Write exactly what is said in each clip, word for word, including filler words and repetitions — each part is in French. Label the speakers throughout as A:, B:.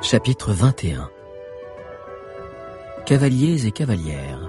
A: Chapitre vingt et un. Cavaliers et cavalières.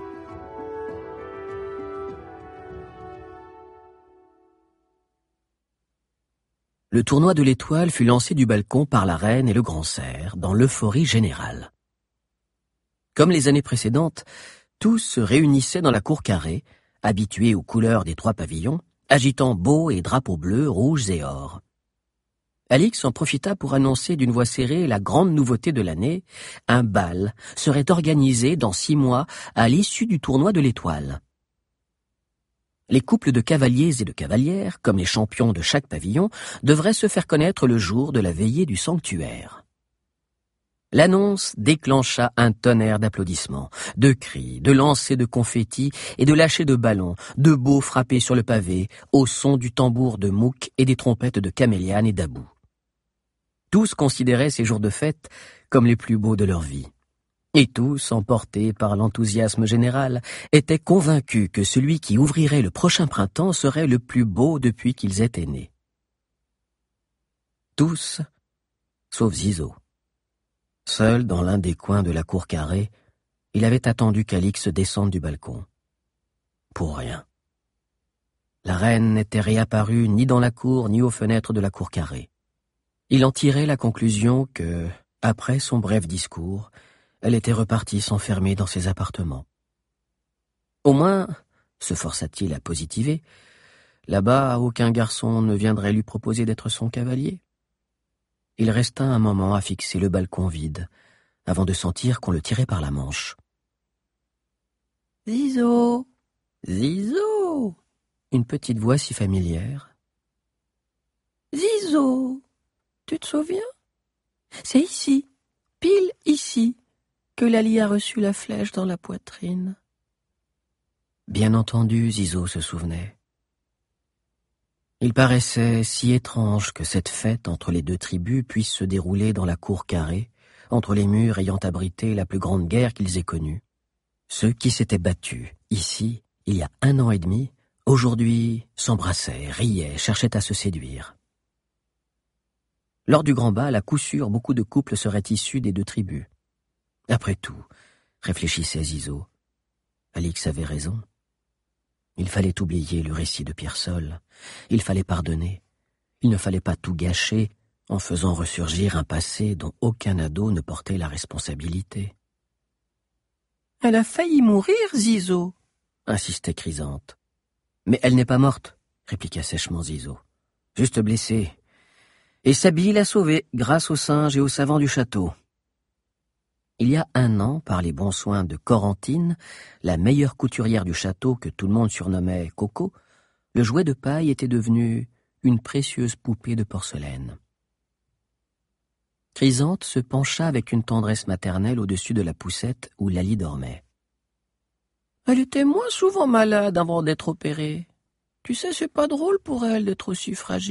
A: Le tournoi de l'Étoile fut lancé du balcon par la reine et le grand cerf, dans l'euphorie générale. Comme les années précédentes, tous se réunissaient dans la cour carrée, habitués aux couleurs des trois pavillons, agitant baux et drapeaux bleus, rouges et or. Alix en profita pour annoncer d'une voix serrée la grande nouveauté de l'année. Un bal serait organisé dans six mois à l'issue du tournoi de l'Étoile. Les couples de cavaliers et de cavalières, comme les champions de chaque pavillon, devraient se faire connaître le jour de la veillée du sanctuaire. L'annonce déclencha un tonnerre d'applaudissements, de cris, de lancers de confettis et de lâchers de ballons, de baux frappés sur le pavé, au son du tambour de Mouk et des trompettes de Caméliane et d'Abou. Tous considéraient ces jours de fête comme les plus beaux de leur vie. Et tous, emportés par l'enthousiasme général, étaient convaincus que celui qui ouvrirait le prochain printemps serait le plus beau depuis qu'ils étaient nés. Tous, sauf Zizo. Seul dans l'un des coins de la cour carrée, il avait attendu qu'Alix descende du balcon. Pour rien. La reine n'était réapparue ni dans la cour ni aux fenêtres de la cour carrée. Il en tirait la conclusion que, après son bref discours, elle était repartie s'enfermer dans ses appartements. Au moins, se força-t-il à positiver, là-bas aucun garçon ne viendrait lui proposer d'être son cavalier. Il resta un moment à fixer le balcon vide, avant de sentir qu'on le tirait par la manche. « Zizo, Zizo !» Une petite voix si familière. « Zizo, tu te souviens? C'est ici, pile ici, que Lali a reçu la flèche dans la poitrine. » Bien entendu, Zizo se souvenait. Il paraissait si étrange que cette fête entre les deux tribus puisse se dérouler dans la cour carrée, entre les murs ayant abrité la plus grande guerre qu'ils aient connue. Ceux qui s'étaient battus, ici, il y a un an et demi, aujourd'hui s'embrassaient, riaient, cherchaient à se séduire. Lors du grand bal, à coup sûr, beaucoup de couples seraient issus des deux tribus. Après tout, réfléchissait Zizo, Alix avait raison. Il fallait oublier le récit de Piersol, il fallait pardonner, il ne fallait pas tout gâcher en faisant ressurgir un passé dont aucun ado ne portait la responsabilité. « Elle a failli mourir, Zizo !» insistait Chrysanthe. « Mais elle n'est pas morte !» répliqua sèchement Zizo. « Juste blessée. Et Sabi l'a sauvée grâce aux singes et aux savants du château. » Il y a un an, par les bons soins de Corentine, la meilleure couturière du château que tout le monde surnommait Coco, le jouet de paille était devenu une précieuse poupée de porcelaine. Chrysanthe se pencha avec une tendresse maternelle au-dessus de la poussette où Lali dormait. « Elle était moins souvent malade avant d'être opérée. Tu sais, c'est pas drôle pour elle d'être aussi fragile. »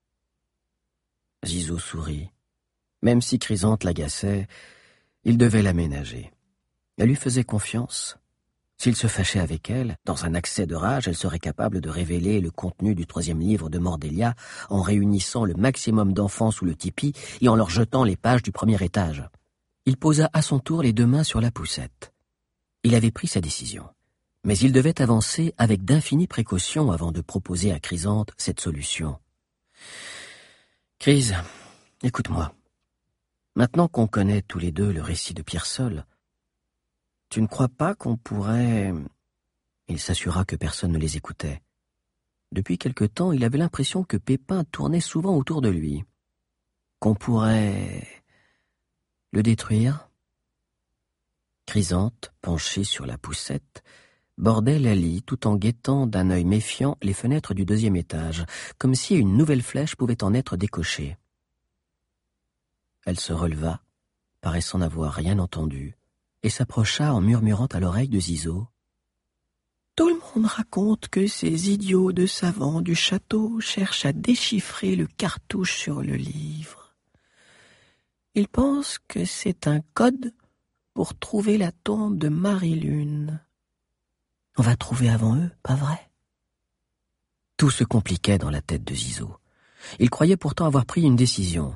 A: Zizo sourit. Même si Chrysanthe l'agaçait, il devait l'aménager. Elle lui faisait confiance. S'il se fâchait avec elle, dans un accès de rage, elle serait capable de révéler le contenu du troisième livre de Mordélia en réunissant le maximum d'enfants sous le tipi et en leur jetant les pages du premier étage. Il posa à son tour les deux mains sur la poussette. Il avait pris sa décision. Mais il devait avancer avec d'infinies précautions avant de proposer à Chrysanthe cette solution. « Chryse, écoute-moi. Maintenant qu'on connaît tous les deux le récit de Piersol, tu ne crois pas qu'on pourrait... » Il s'assura que personne ne les écoutait. Depuis quelque temps, il avait l'impression que Pépin tournait souvent autour de lui. Qu'on pourrait... le détruire. Chrysanthe, penchée sur la poussette, bordait Lali tout en guettant d'un œil méfiant les fenêtres du deuxième étage, comme si une nouvelle flèche pouvait en être décochée. Elle se releva, paraissant n'avoir rien entendu, et s'approcha en murmurant à l'oreille de Zizo. « Tout le monde raconte que ces idiots de savants du château cherchent à déchiffrer le cartouche sur le livre. Ils pensent que c'est un code pour trouver la tombe de Marie-Lune. On va trouver avant eux, pas vrai ?» Tout se compliquait dans la tête de Zizo. Il croyait pourtant avoir pris une décision.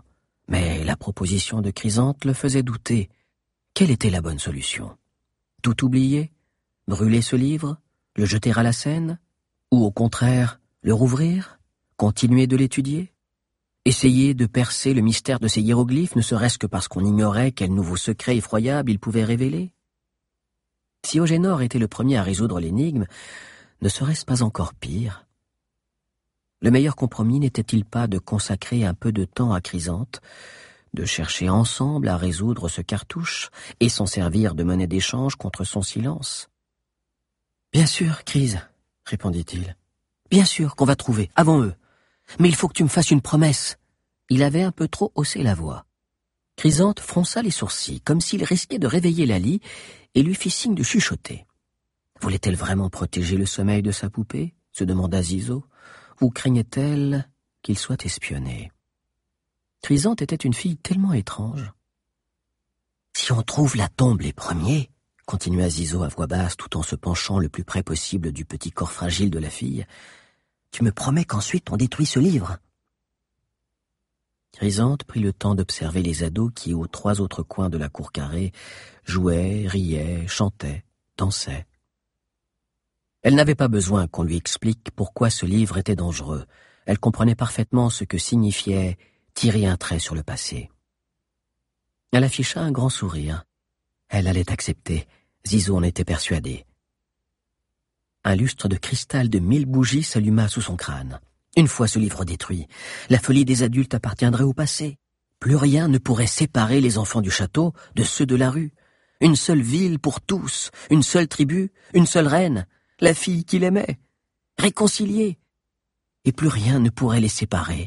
A: Mais la proposition de Chrysanthe le faisait douter. Quelle était la bonne solution? Tout oublier? Brûler ce livre? Le jeter à la Seine? Ou au contraire, le rouvrir? Continuer de l'étudier? Essayer de percer le mystère de ces hiéroglyphes, ne serait-ce que parce qu'on ignorait quel nouveau secret effroyable ils pouvaient révéler? Si Eugénor était le premier à résoudre l'énigme, ne serait-ce pas encore pire? Le meilleur compromis n'était-il pas de consacrer un peu de temps à Chrysanthe, de chercher ensemble à résoudre ce cartouche et s'en servir de monnaie d'échange contre son silence? « Bien sûr, Chryse, répondit-il. Bien sûr qu'on va trouver, avant eux. Mais il faut que tu me fasses une promesse. » Il avait un peu trop haussé la voix. Chrysanthe fronça les sourcils, comme s'il risquait de réveiller Laly, et lui fit signe de chuchoter. Voulait-elle vraiment protéger le sommeil de sa poupée, se demanda Zizo, ou craignait-elle qu'il soit espionné? Chrysanthe était une fille tellement étrange. « Si on trouve la tombe les premiers, » continua Zizo à voix basse tout en se penchant le plus près possible du petit corps fragile de la fille, « tu me promets qu'ensuite on détruit ce livre. » Chrysanthe prit le temps d'observer les ados qui, aux trois autres coins de la cour carrée, jouaient, riaient, chantaient, dansaient. Elle n'avait pas besoin qu'on lui explique pourquoi ce livre était dangereux. Elle comprenait parfaitement ce que signifiait tirer un trait sur le passé. Elle afficha un grand sourire. Elle allait accepter. Zizo en était persuadé. Un lustre de cristal de mille bougies s'alluma sous son crâne. Une fois ce livre détruit, la folie des adultes appartiendrait au passé. Plus rien ne pourrait séparer les enfants du château de ceux de la rue. Une seule ville pour tous, une seule tribu, une seule reine, la fille qu'il aimait, réconciliée. Et plus rien ne pourrait les séparer.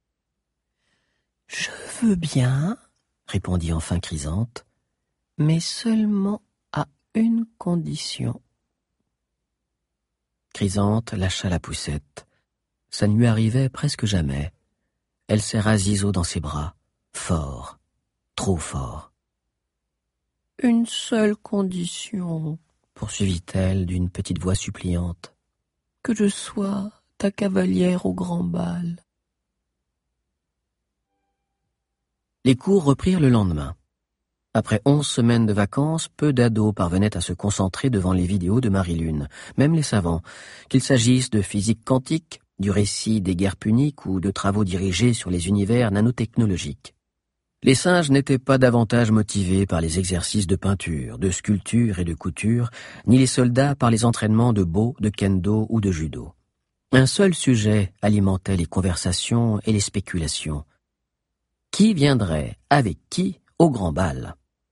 A: « Je veux bien, » répondit enfin Chrysanthe, « mais seulement à une condition. » Chrysanthe lâcha la poussette. Ça ne lui arrivait presque jamais. Elle serra Zizo dans ses bras, fort, trop fort. « Une seule condition, » poursuivit-elle d'une petite voix suppliante, « que je sois ta cavalière au grand bal. » Les cours reprirent le lendemain. Après onze semaines de vacances, peu d'ados parvenaient à se concentrer devant les vidéos de Marie-Lune, même les savants, qu'il s'agisse de physique quantique, du récit des guerres puniques ou de travaux dirigés sur les univers nanotechnologiques. Les singes n'étaient pas davantage motivés par les exercices de peinture, de sculpture et de couture, ni les soldats par les entraînements de bo, de kendo ou de judo. Un seul sujet alimentait les conversations et les spéculations. Qui viendrait avec qui au grand bal?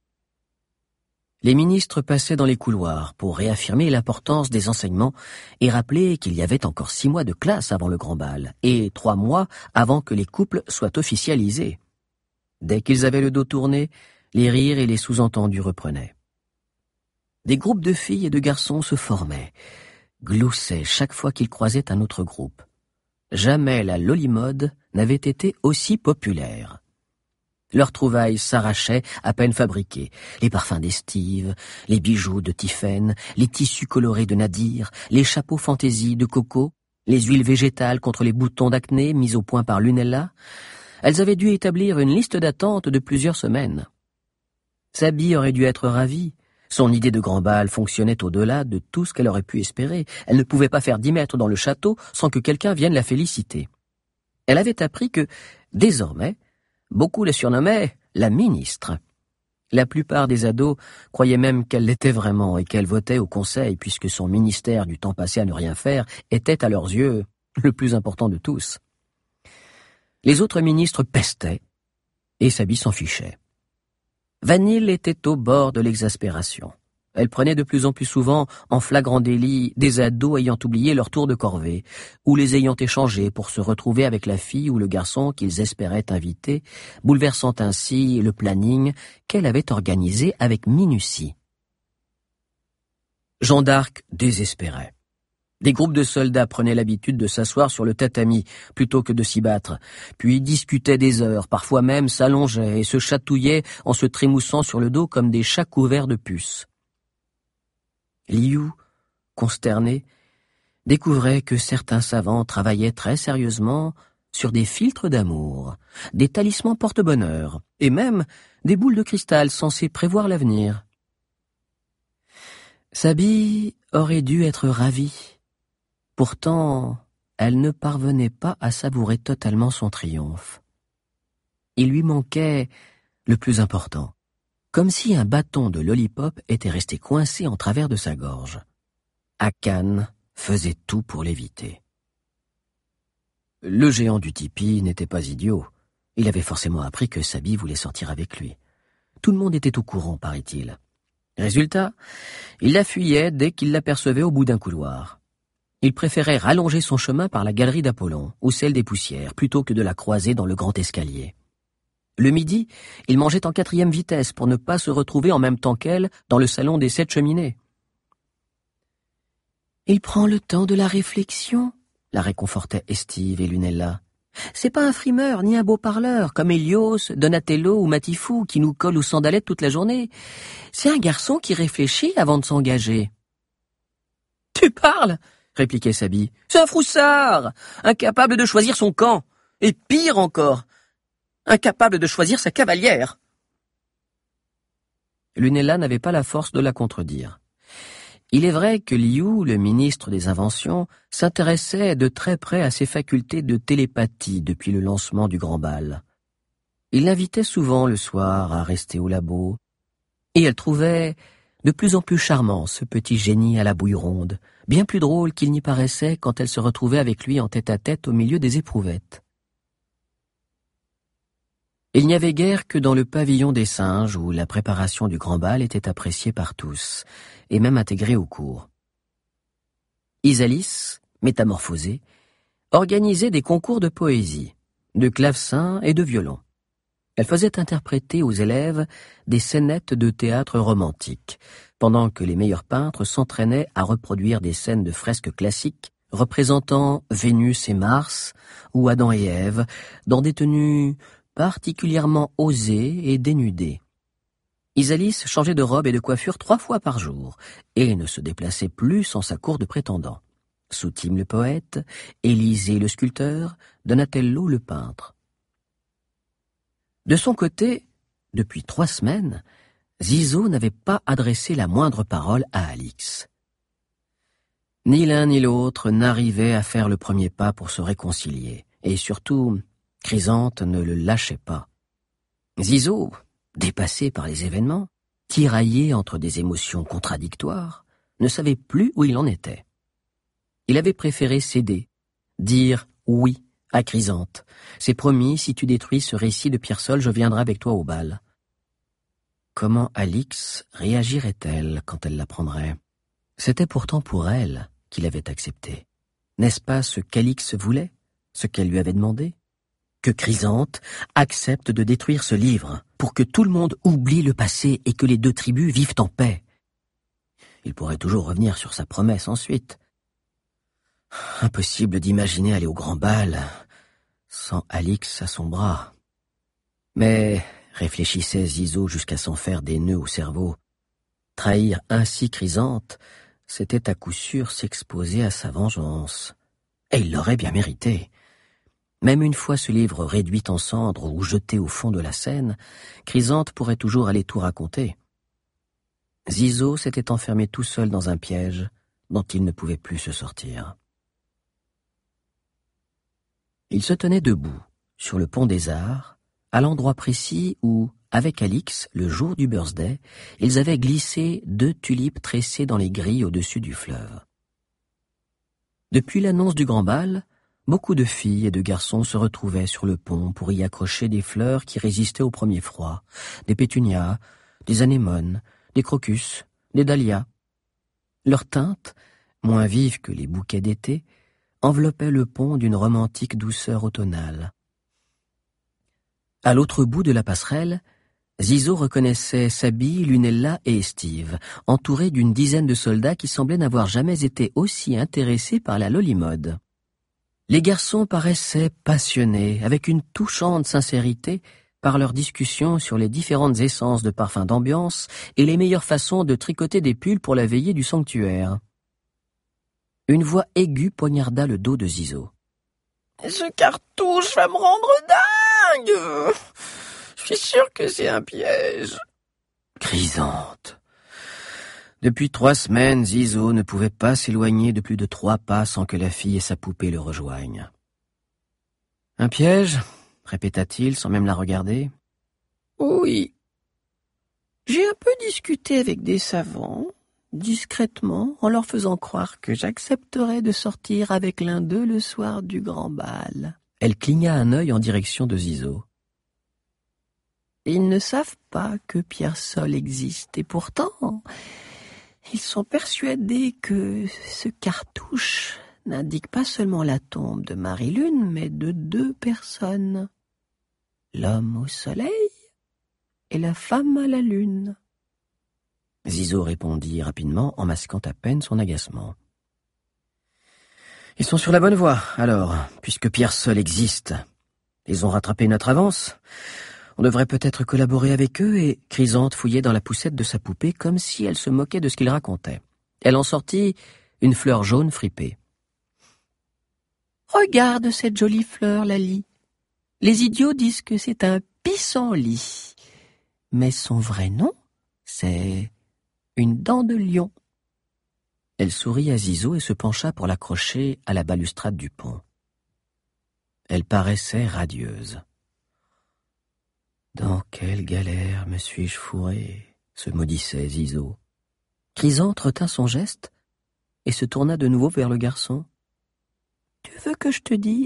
A: Les ministres passaient dans les couloirs pour réaffirmer l'importance des enseignements et rappeler qu'il y avait encore six mois de classe avant le grand bal et trois mois avant que les couples soient officialisés. Dès qu'ils avaient le dos tourné, les rires et les sous-entendus reprenaient. Des groupes de filles et de garçons se formaient, gloussaient chaque fois qu'ils croisaient un autre groupe. Jamais la lolimode n'avait été aussi populaire. Leurs trouvailles s'arrachaient à peine fabriquées. Les parfums d'Estive, les bijoux de Tiphaine, les tissus colorés de Nadir, les chapeaux fantaisie de Coco, les huiles végétales contre les boutons d'acné mis au point par Lunella. Elles avaient dû établir une liste d'attente de plusieurs semaines. Sabi aurait dû être ravie. Son idée de grand bal fonctionnait au-delà de tout ce qu'elle aurait pu espérer. Elle ne pouvait pas faire dix mètres dans le château sans que quelqu'un vienne la féliciter. Elle avait appris que, désormais, beaucoup la surnommaient la ministre. La plupart des ados croyaient même qu'elle l'était vraiment et qu'elle votait au conseil puisque son ministère du temps passé à ne rien faire était à leurs yeux le plus important de tous. Les autres ministres pestaient et Sabi s'en fichait. Vanille était au bord de l'exaspération. Elle prenait de plus en plus souvent en flagrant délit des ados ayant oublié leur tour de corvée, ou les ayant échangés pour se retrouver avec la fille ou le garçon qu'ils espéraient inviter, bouleversant ainsi le planning qu'elle avait organisé avec minutie. Jeanne d'Arc désespérait. Des groupes de soldats prenaient l'habitude de s'asseoir sur le tatami plutôt que de s'y battre, puis discutaient des heures, parfois même s'allongeaient et se chatouillaient en se trémoussant sur le dos comme des chats couverts de puces. Liu, consterné, découvrait que certains savants travaillaient très sérieusement sur des filtres d'amour, des talismans porte-bonheur, et même des boules de cristal censées prévoir l'avenir. Sabi aurait dû être ravie. Pourtant, elle ne parvenait pas à savourer totalement son triomphe. Il lui manquait le plus important, comme si un bâton de lollipop était resté coincé en travers de sa gorge. Akan faisait tout pour l'éviter. Le géant du tipi n'était pas idiot. Il avait forcément appris que Sabi voulait sortir avec lui. Tout le monde était au courant, paraît-il. Résultat, il la fuyait dès qu'il l'apercevait au bout d'un couloir. Il préférait rallonger son chemin par la galerie d'Apollon ou celle des poussières, plutôt que de la croiser dans le grand escalier. Le midi, il mangeait en quatrième vitesse pour ne pas se retrouver en même temps qu'elle dans le salon des sept cheminées. « Il prend le temps de la réflexion », la réconfortaient Estive et Lunella. « C'est pas un frimeur ni un beau parleur comme Hélios, Donatello ou Matifou qui nous colle aux sandalettes toute la journée. C'est un garçon qui réfléchit avant de s'engager. »« Tu parles !» répliquait Sabi. « C'est un froussard, incapable de choisir son camp, et pire encore, incapable de choisir sa cavalière. » Lunella n'avait pas la force de la contredire. Il est vrai que Liu, le ministre des Inventions, s'intéressait de très près à ses facultés de télépathie depuis le lancement du grand bal. Il l'invitait souvent le soir à rester au labo, et elle trouvait de plus en plus charmant ce petit génie à la bouille ronde, bien plus drôle qu'il n'y paraissait quand elle se retrouvait avec lui en tête-à-tête au milieu des éprouvettes. Il n'y avait guère que dans le pavillon des singes où la préparation du grand bal était appréciée par tous, et même intégrée au cours. Isalis, métamorphosée, organisait des concours de poésie, de clavecin et de violon. Elle faisait interpréter aux élèves des scénettes de théâtre romantique, pendant que les meilleurs peintres s'entraînaient à reproduire des scènes de fresques classiques représentant Vénus et Mars ou Adam et Ève dans des tenues particulièrement osée et dénudée. Isalis changeait de robe et de coiffure trois fois par jour, et ne se déplaçait plus sans sa cour de prétendants. Soutime le poète, Élisée le sculpteur, Donatello le peintre. De son côté, depuis trois semaines, Zizo n'avait pas adressé la moindre parole à Alix. Ni l'un ni l'autre n'arrivait à faire le premier pas pour se réconcilier, et surtout, Chrysanthe ne le lâchait pas. Zizo, dépassé par les événements, tiraillé entre des émotions contradictoires, ne savait plus où il en était. Il avait préféré céder, dire oui à Chrysanthe. C'est promis, si tu détruis ce récit de Pierre-Sol, je viendrai avec toi au bal. Comment Alix réagirait-elle quand elle l'apprendrait? C'était pourtant pour elle qu'il avait accepté. N'est-ce pas ce qu'Alix voulait, ce qu'elle lui avait demandé? Que Chrysanthe accepte de détruire ce livre pour que tout le monde oublie le passé et que les deux tribus vivent en paix. Il pourrait toujours revenir sur sa promesse ensuite. Impossible d'imaginer aller au grand bal sans Alix à son bras. Mais, réfléchissait Zizo jusqu'à s'en faire des nœuds au cerveau, trahir ainsi Chrysanthe, c'était à coup sûr s'exposer à sa vengeance. Et il l'aurait bien mérité. Même une fois ce livre réduit en cendres ou jeté au fond de la Seine, Chrysanthe pourrait toujours aller tout raconter. Zizo s'était enfermé tout seul dans un piège dont il ne pouvait plus se sortir. Il se tenait debout, sur le pont des Arts, à l'endroit précis où, avec Alix, le jour du birthday, ils avaient glissé deux tulipes tressées dans les grilles au-dessus du fleuve. Depuis l'annonce du grand bal, beaucoup de filles et de garçons se retrouvaient sur le pont pour y accrocher des fleurs qui résistaient au premier froid, des pétunias, des anémones, des crocus, des dahlias. Leur teinte, moins vive que les bouquets d'été, enveloppait le pont d'une romantique douceur automnale. À l'autre bout de la passerelle, Zizo reconnaissait Sabi, Lunella et Estive, entourés d'une dizaine de soldats qui semblaient n'avoir jamais été aussi intéressés par la lollimode. Les garçons paraissaient passionnés, avec une touchante sincérité, par leurs discussions sur les différentes essences de parfums d'ambiance et les meilleures façons de tricoter des pulls pour la veillée du sanctuaire. Une voix aiguë poignarda le dos de Zizo. Ce cartouche va me rendre dingue. Je suis sûr que c'est un piège. Chrysanthe. Depuis trois semaines, Zizo ne pouvait pas s'éloigner de plus de trois pas sans que la fille et sa poupée le rejoignent. Un piège ? Répéta-t-il sans même la regarder. Oui. J'ai un peu discuté avec des savants, discrètement, en leur faisant croire que j'accepterais de sortir avec l'un d'eux le soir du grand bal. Elle cligna un œil en direction de Zizo. Ils ne savent pas que Pierre Sol existe, et pourtant, ils sont persuadés que ce cartouche n'indique pas seulement la tombe de Marie-Lune, mais de deux personnes. L'homme au soleil et la femme à la lune. Zizo répondit rapidement en masquant à peine son agacement. Ils sont sur la bonne voie, alors, puisque Pierre Sol existe. Ils ont rattrapé notre avance. On devrait peut-être collaborer avec eux, et Chrysanthe fouillait dans la poussette de sa poupée comme si elle se moquait de ce qu'il racontait. Elle en sortit une fleur jaune fripée. « Regarde cette jolie fleur, Lali. Les idiots disent que c'est un pissenlit. Mais son vrai nom, c'est une dent de lion. » Elle sourit à Zizo et se pencha pour l'accrocher à la balustrade du pont. Elle paraissait radieuse. « Dans quelle galère me suis-je fourré ?» se maudissait Zizo. Chrysanthe retint son geste et se tourna de nouveau vers le garçon. « Tu veux que je te dise ?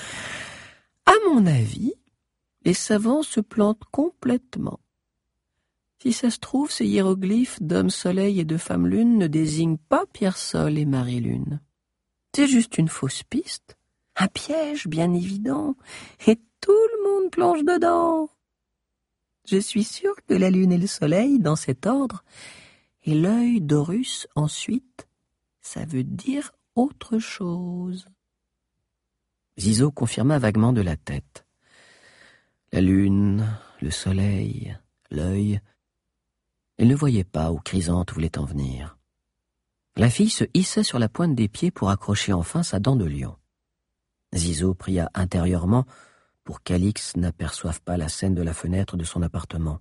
A: À mon avis, les savants se plantent complètement. Si ça se trouve, ces hiéroglyphes d'homme soleil et de femme lune ne désignent pas Pierre Sol et Marie Lune. C'est juste une fausse piste, un piège bien évident, et tout le monde plonge dedans. Je suis sûre que la lune et le soleil, dans cet ordre, et l'œil d'Horus ensuite, ça veut dire autre chose. » Zizo confirma vaguement de la tête. La lune, le soleil, l'œil. Elle ne voyait pas où Chrysanthe voulait en venir. La fille se hissa sur la pointe des pieds pour accrocher enfin sa dent de lion. Zizo pria intérieurement pour qu'Alix n'aperçoive pas la scène de la fenêtre de son appartement.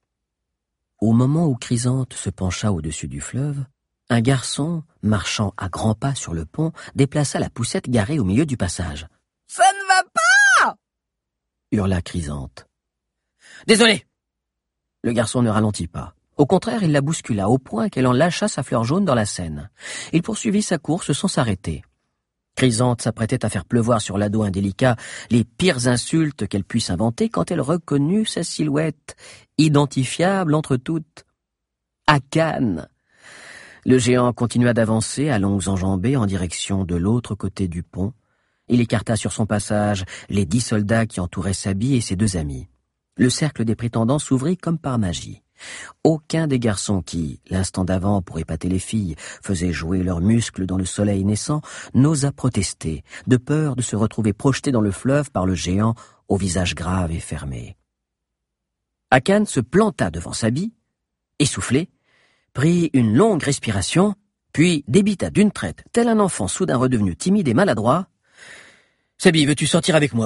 A: Au moment où Chrysanthe se pencha au-dessus du fleuve, un garçon, marchant à grands pas sur le pont, déplaça la poussette garée au milieu du passage. « Ça ne va pas !» hurla Chrysanthe. « Désolé !» Le garçon ne ralentit pas. Au contraire, il la bouscula au point qu'elle en lâcha sa fleur jaune dans la Seine. Il poursuivit sa course sans s'arrêter. Chrysanthe s'apprêtait à faire pleuvoir sur l'ado indélicat les pires insultes qu'elle puisse inventer quand elle reconnut sa silhouette, identifiable entre toutes. Akan. Le géant continua d'avancer à longues enjambées en direction de l'autre côté du pont. Il écarta sur son passage les dix soldats qui entouraient Sabi et ses deux amis. Le cercle des prétendants s'ouvrit comme par magie. Aucun des garçons qui, l'instant d'avant pour épater les filles, faisaient jouer leurs muscles dans le soleil naissant, n'osa protester, de peur de se retrouver projeté dans le fleuve par le géant au visage grave et fermé. Akan se planta devant Sabi, essoufflé, prit une longue respiration, puis débita d'une traite, tel un enfant soudain redevenu timide et maladroit. « Sabi, veux-tu sortir avec moi ?»